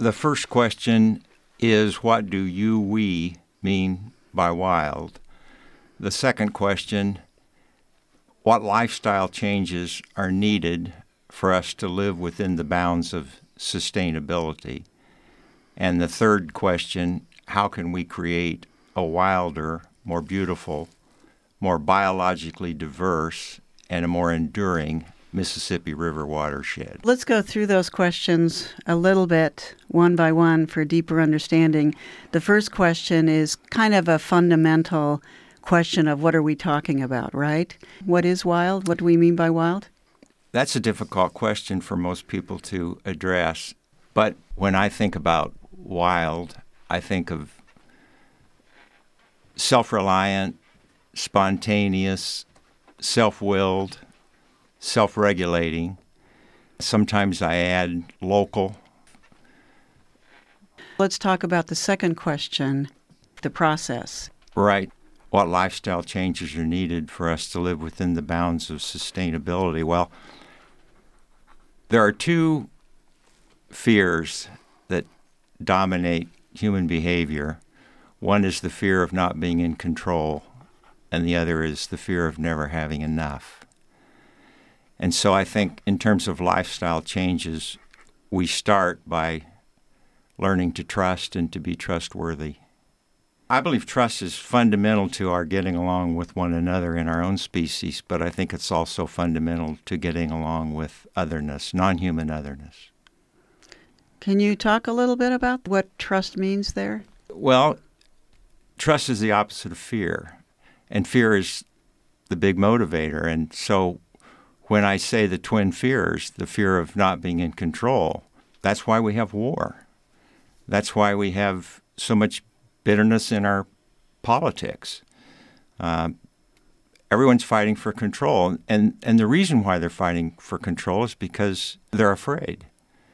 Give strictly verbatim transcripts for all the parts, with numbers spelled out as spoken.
The first question is, what do you, we mean by wild? The second question, what lifestyle changes are needed for us to live within the bounds of sustainability? And the third question, how can we create a wilder, more beautiful, more biologically diverse, and a more enduring Mississippi River watershed? Let's go through those questions a little bit, one by one, for deeper understanding. The first question is kind of a fundamental question of what are we talking about, right? What is wild? What do we mean by wild? That's a difficult question for most people to address. But when I think about wild, I think of self-reliant, spontaneous, self-willed, self-regulating. Sometimes I add local. Let's talk about the second question, the process. Right. What lifestyle changes are needed for us to live within the bounds of sustainability? Well, there are two fears that dominate human behavior. One is the fear of not being in control, and the other is the fear of never having enough. And so I think in terms of lifestyle changes, we start by learning to trust and to be trustworthy. I believe trust is fundamental to our getting along with one another in our own species, but I think it's also fundamental to getting along with otherness, non-human otherness. Can you talk a little bit about what trust means there? Well, trust is the opposite of fear, and fear is the big motivator. And so when I say the twin fears, the fear of not being in control, that's why we have war. That's why we have so much bitterness in our politics. Uh, everyone's fighting for control. And, and the reason why they're fighting for control is because they're afraid.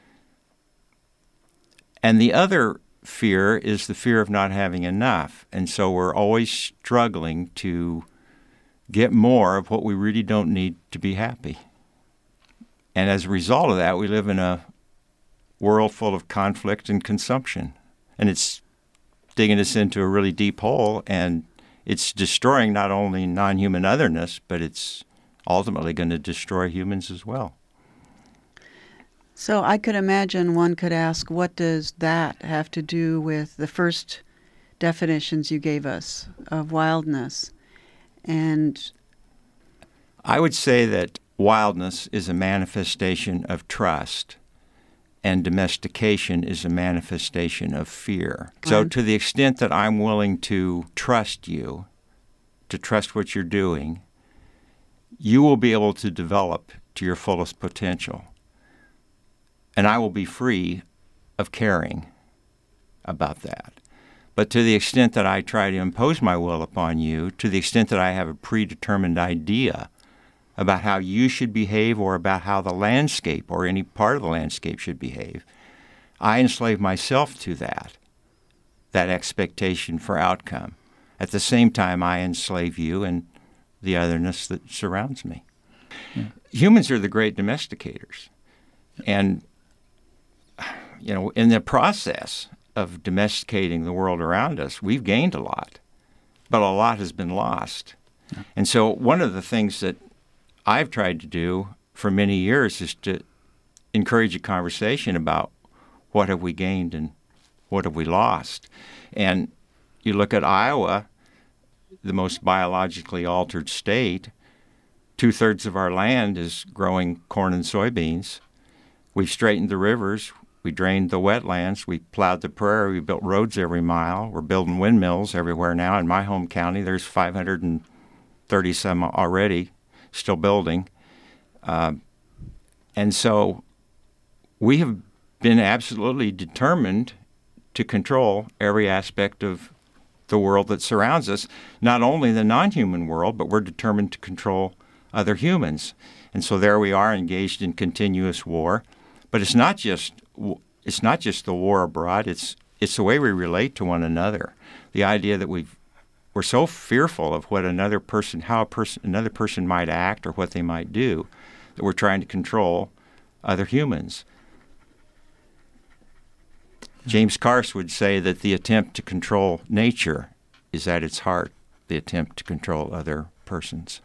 And the other fear is the fear of not having enough. And so we're always struggling to get more of what we really don't need to be happy. And as a result of that, we live in a world full of conflict and consumption. And it's digging us into a really deep hole, and it's destroying not only non-human otherness, but it's ultimately going to destroy humans as well. So I could imagine one could ask, what does that have to do with the first definitions you gave us of wildness? And I would say that wildness is a manifestation of trust, and domestication is a manifestation of fear. So to the extent that I'm willing to trust you, to trust what you're doing, you will be able to develop to your fullest potential. And I will be free of caring about that. But to the extent that I try to impose my will upon you, to the extent that I have a predetermined idea about how you should behave or about how the landscape or any part of the landscape should behave, I enslave myself to that, that expectation for outcome. At the same time, I enslave you and the otherness that surrounds me. Yeah. Humans are the great domesticators. And, you know, in the process of domesticating the world around us, we've gained a lot, but a lot has been lost. Yeah. And so one of the things that I've tried to do for many years is to encourage a conversation about what have we gained and what have we lost. And you look at Iowa, the most biologically altered state, two-thirds of our land is growing corn and soybeans. We've straightened the rivers. We drained the wetlands. We plowed the prairie. We built roads every mile. We're building windmills everywhere now. In my home county, there's five hundred thirty some already, still building. Uh, and so we have been absolutely determined to control every aspect of the world that surrounds us, not only the non-human world, but we're determined to control other humans. And so there we are engaged in continuous war. But it's not just it's not just the war abroad, it's it's the way we relate to one another. The idea that we've we're so fearful of what another person, how a person, another person might act or what they might do, that we're trying to control other humans. James Carse would say that the attempt to control nature is at its heart the attempt to control other persons.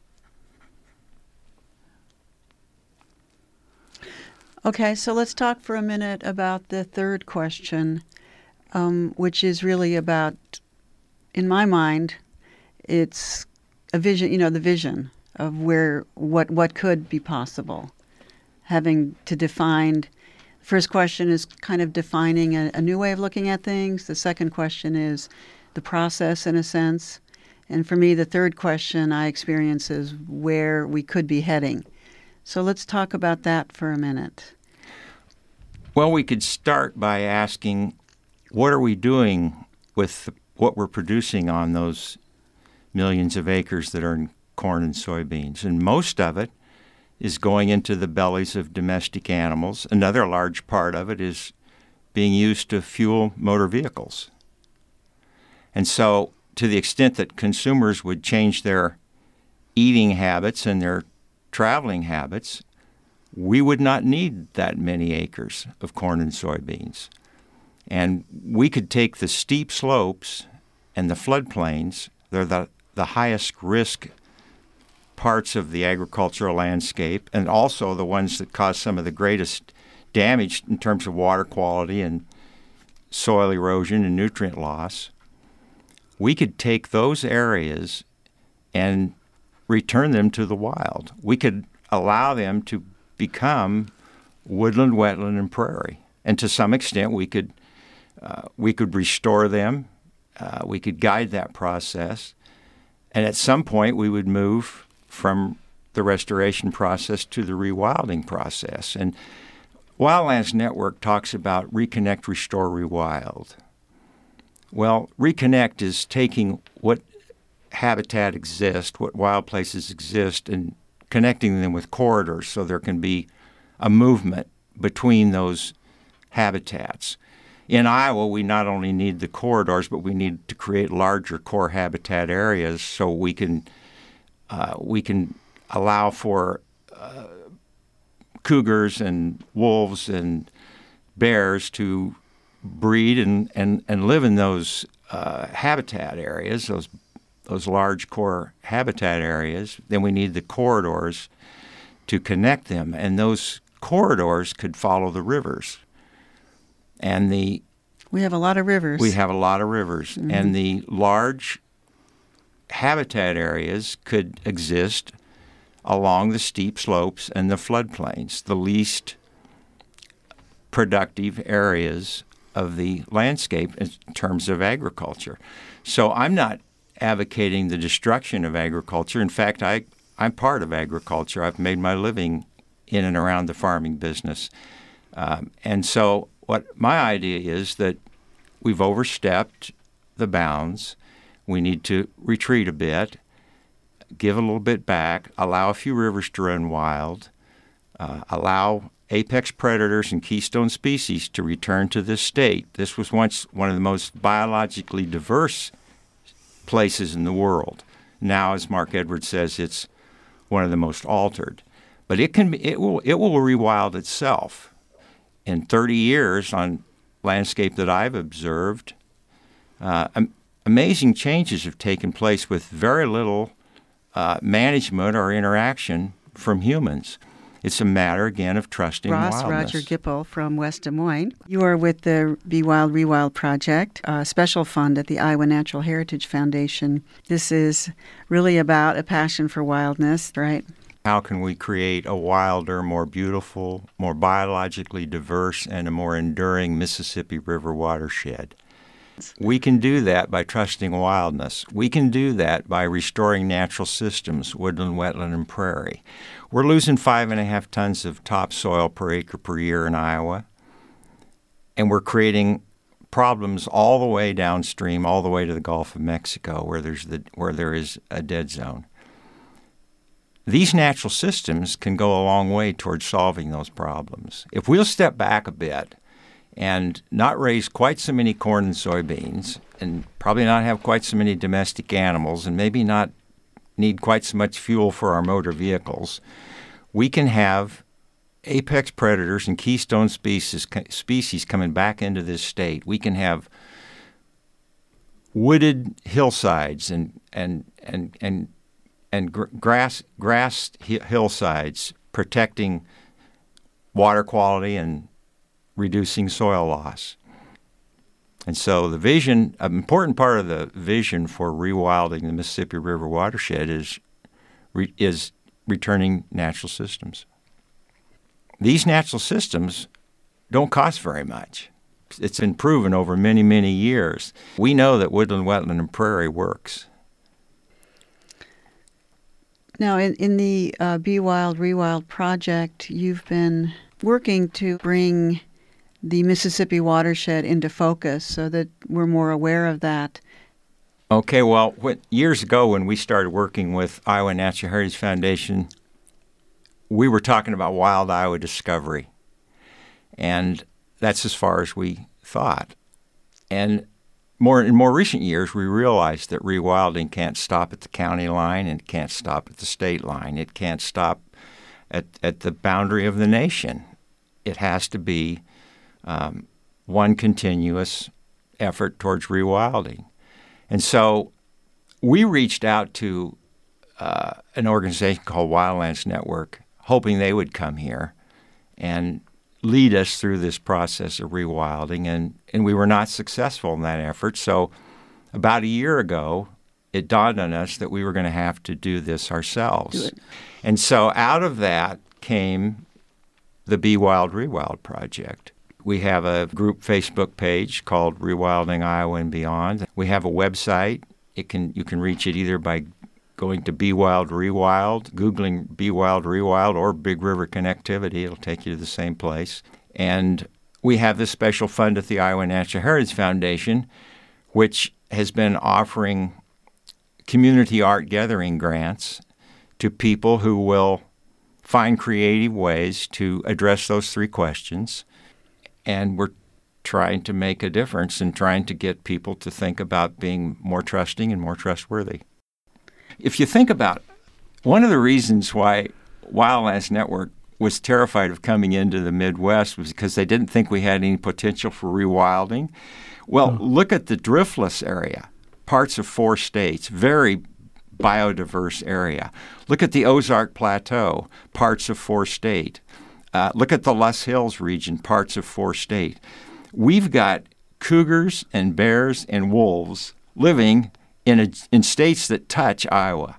Okay, so let's talk for a minute about the third question, um, which is really about, in my mind, it's a vision, you know, the vision of where, what, what could be possible. Having to define, first question is kind of defining a, a new way of looking at things. The second question is the process, in a sense. And for me, the third question I experience is where we could be heading. So let's talk about that for a minute. Well, we could start by asking, what are we doing with what we're producing on those millions of acres that are in corn and soybeans? And most of it is going into the bellies of domestic animals. Another large part of it is being used to fuel motor vehicles. And so to the extent that consumers would change their eating habits and their traveling habits, we would not need that many acres of corn and soybeans. And we could take the steep slopes and the floodplains, they're the, the highest risk parts of the agricultural landscape, and also the ones that cause some of the greatest damage in terms of water quality and soil erosion and nutrient loss. We could take those areas and return them to the wild. We could allow them to become woodland, wetland, and prairie. And to some extent, we could uh, we could restore them. Uh, we could guide that process. And at some point, we would move from the restoration process to the rewilding process. And Wildlands Network talks about reconnect, restore, rewild. Well, reconnect is taking what habitat exists, what wild places exist, and connecting them with corridors so there can be a movement between those habitats. In Iowa, we not only need the corridors, but we need to create larger core habitat areas so we can uh, we can allow for uh, cougars and wolves and bears to breed and, and, and live in those uh, habitat areas, those those large core habitat areas. Then we need the corridors to connect them, and those corridors could follow the rivers. And the we have a lot of rivers. We have a lot of rivers, mm-hmm. and the large habitat areas could exist along the steep slopes and the floodplains, the least productive areas of the landscape in terms of agriculture. So I'm not advocating the destruction of agriculture. In fact, I, I'm part of agriculture. I've made my living in and around the farming business. Um, and so what my idea is that we've overstepped the bounds. We need to retreat a bit, give a little bit back, allow a few rivers to run wild, uh, allow apex predators and keystone species to return to this state. This was once one of the most biologically diverse places in the world. Now, as Mark Edwards says, it's one of the most altered. But it can be, it will it will rewild itself. In thirty years on landscape that I've observed, uh, am, amazing changes have taken place with very little uh, management or interaction from humans. It's a matter, again, of trusting Ross, wildness. Roger Gipple from West Des Moines. You are with the Be Wild, Rewild Project, a special fund at the Iowa Natural Heritage Foundation. This is really about a passion for wildness, right? How can we create a wilder, more beautiful, more biologically diverse, and a more enduring Mississippi River watershed? We can do that by trusting wildness. We can do that by restoring natural systems, woodland, wetland, and prairie. We're losing five and a half tons of topsoil per acre per year in Iowa, and we're creating problems all the way downstream, all the way to the Gulf of Mexico, where there's the where there is a dead zone. These natural systems can go a long way towards solving those problems. If we'll step back a bit and not raise quite so many corn and soybeans, and probably not have quite so many domestic animals, and maybe not need quite so much fuel for our motor vehicles, we can have apex predators and keystone species species coming back into this state, we can have wooded hillsides and and and and and gr- grass grassed hillsides protecting water quality and reducing soil loss. And so the vision, an important part of the vision for rewilding the Mississippi River watershed is re, is returning natural systems. These natural systems don't cost very much. It's been proven over many, many years. We know that woodland, wetland, and prairie works. Now, in, in the uh, Be Wild, Rewild project, you've been working to bring the Mississippi watershed into focus so that we're more aware of that. Okay, well, what, years ago when we started working with Iowa Natural Heritage Foundation, we were talking about wild Iowa discovery. And that's as far as we thought. And more in more recent years, we realized that rewilding can't stop at the county line and it can't stop at the state line. It can't stop at, at the boundary of the nation. It has to be um, one continuous effort towards rewilding. And so we reached out to uh, an organization called Wildlands Network, hoping they would come here and lead us through this process of rewilding, and, and we were not successful in that effort. So about a year ago, it dawned on us that we were going to have to do this ourselves. Do it. And so out of that came the Be Wild, Rewild project. We have a group Facebook page called Rewilding Iowa and Beyond. We have a website. It can you can reach it either by going to Be Wild Rewild, Googling Be Wild Rewild, or Big River Connectivity. It'll take you to the same place. And we have this special fund at the Iowa Natural Heritage Foundation, which has been offering community art gathering grants to people who will find creative ways to address those three questions. And we're trying to make a difference and trying to get people to think about being more trusting and more trustworthy. If you think about it, one of the reasons why Wildlands Network was terrified of coming into the Midwest was because they didn't think we had any potential for rewilding. Well, oh. Look at the Driftless area, parts of four states, very biodiverse area. Look at the Ozark Plateau, parts of four state. Uh, look at the Loess Hills region, parts of four state. We've got cougars and bears and wolves living in a, in states that touch Iowa.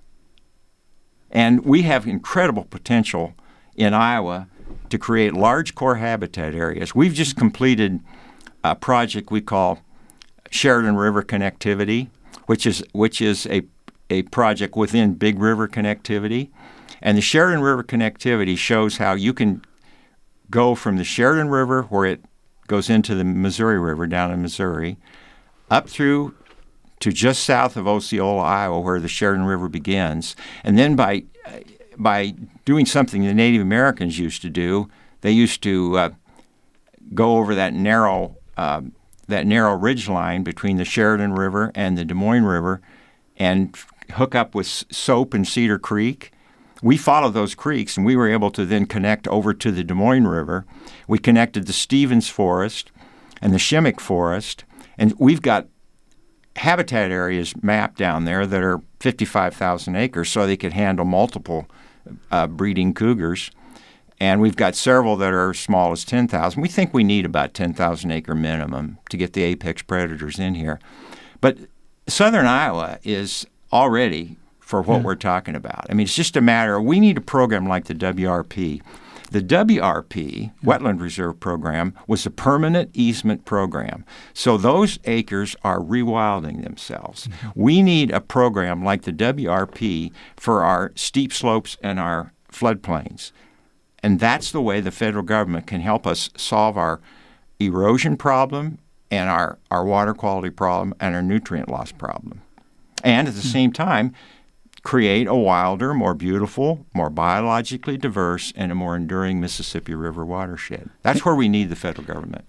And we have incredible potential in Iowa to create large core habitat areas. We've just completed a project we call Sheridan River Connectivity, which is which is a, a project within Big River Connectivity. And the Sheridan River Connectivity shows how you can go from the Sheridan River, where it goes into the Missouri River down in Missouri, up through to just south of Osceola, Iowa, where the Sheridan River begins. And then by by doing something the Native Americans used to do, they used to uh, go over that narrow uh, that narrow ridge line between the Sheridan River and the Des Moines River and hook up with Soap and Cedar Creek. We followed those creeks, and we were able to then connect over to the Des Moines River. We connected the Stevens Forest and the Shimmick Forest, and we've got habitat areas mapped down there that are fifty-five thousand acres, so they could handle multiple uh, breeding cougars. And we've got several that are as small as ten thousand. We think we need about ten thousand acre minimum to get the apex predators in here. But southern Iowa is already for what yeah. we're talking about. I mean, it's just a matter of we need a program like the W R P. The W R P, yeah. Wetland Reserve Program, was a permanent easement program. So those acres are rewilding themselves. Mm-hmm. We need a program like the W R P for our steep slopes and our floodplains. And that's the way the federal government can help us solve our erosion problem and our, our water quality problem and our nutrient loss problem. And at the mm-hmm. same time, create a wilder, more beautiful, more biologically diverse, and a more enduring Mississippi River watershed. That's where we need the federal government.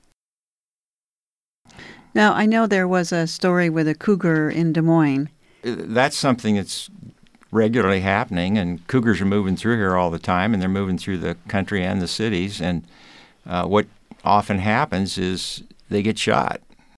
Now, I know there was a story with a cougar in Des Moines. That's something that's regularly happening, and cougars are moving through here all the time, and they're moving through the country and the cities. And uh, what often happens is they get shot.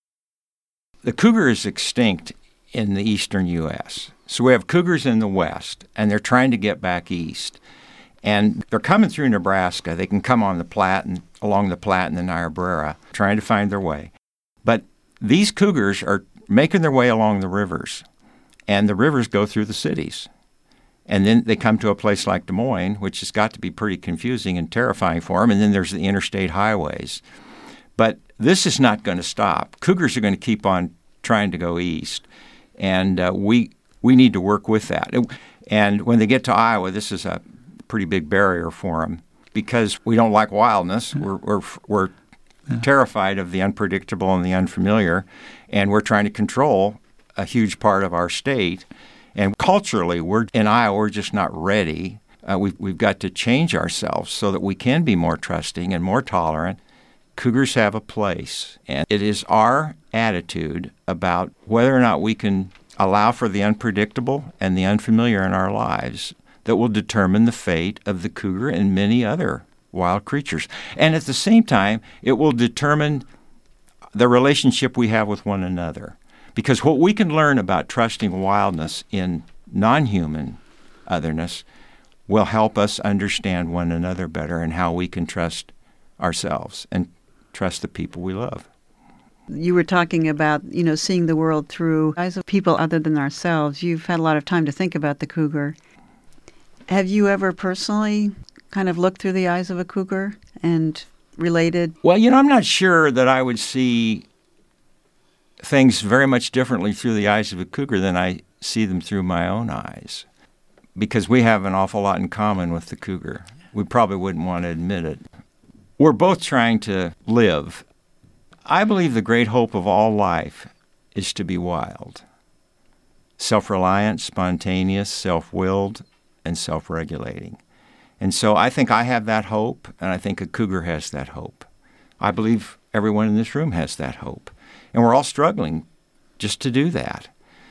The cougar is extinct in the eastern U S So we have cougars in the west, and they're trying to get back east. And they're coming through Nebraska. They can come on the Platte and along the Platte and the Niobrara, trying to find their way. But these cougars are making their way along the rivers, and the rivers go through the cities. And then they come to a place like Des Moines, which has got to be pretty confusing and terrifying for them. And then there's the interstate highways. But this is not going to stop. Cougars are going to keep on trying to go east. And uh, we we need to work with that. And when they get to Iowa, this is a pretty big barrier for them because we don't like wildness. We're we're, we're yeah. terrified of the unpredictable and the unfamiliar, and we're trying to control a huge part of our state. And culturally, we're in Iowa, we're just not ready. Uh, we've, we've got to change ourselves so that we can be more trusting and more tolerant. Cougars have a place, and it is our attitude about whether or not we can allow for the unpredictable and the unfamiliar in our lives that will determine the fate of the cougar and many other wild creatures. And at the same time, it will determine the relationship we have with one another. Because what we can learn about trusting wildness in non-human otherness will help us understand one another better and how we can trust ourselves and trust the people we love. You were talking about, you know, seeing the world through eyes of people other than ourselves. You've had a lot of time to think about the cougar. Have you ever personally kind of looked through the eyes of a cougar and related? Well, you know, I'm not sure that I would see things very much differently through the eyes of a cougar than I see them through my own eyes, because we have an awful lot in common with the cougar. We probably wouldn't want to admit it. We're both trying to live. I believe the great hope of all life is to be wild, self-reliant, spontaneous, self-willed, and self-regulating. And so I think I have that hope, and I think a cougar has that hope. I believe everyone in this room has that hope. And we're all struggling just to do that.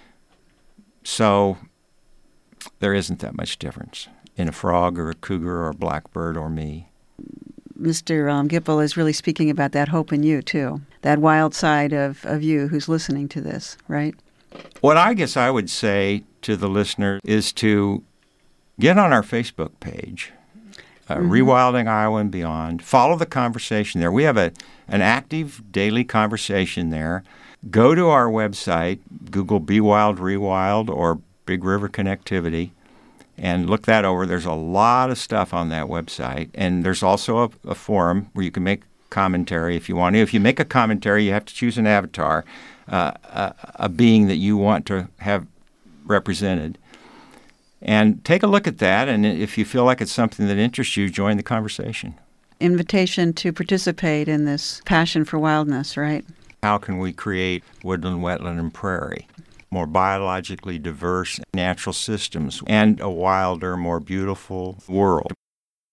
So there isn't that much difference in a frog or a cougar or a blackbird or me. Mister Um, Gipple is really speaking about that hope in you, too, that wild side of, of you who's listening to this, right? What I guess I would say to the listener is to get on our Facebook page, uh, mm-hmm. Rewilding Iowa and Beyond. Follow the conversation there. We have a an active daily conversation there. Go to our website, Google Be Wild, Rewild, or Big River Connectivity, and look that over. There's a lot of stuff on that website. And there's also a, a forum where you can make commentary if you want to. If you make a commentary, you have to choose an avatar, uh, a, a being that you want to have represented. And take a look at that, and if you feel like it's something that interests you, join the conversation. Invitation to participate in this passion for wildness, right? How can we create woodland, wetland, and prairie, more biologically diverse natural systems, and a wilder, more beautiful world?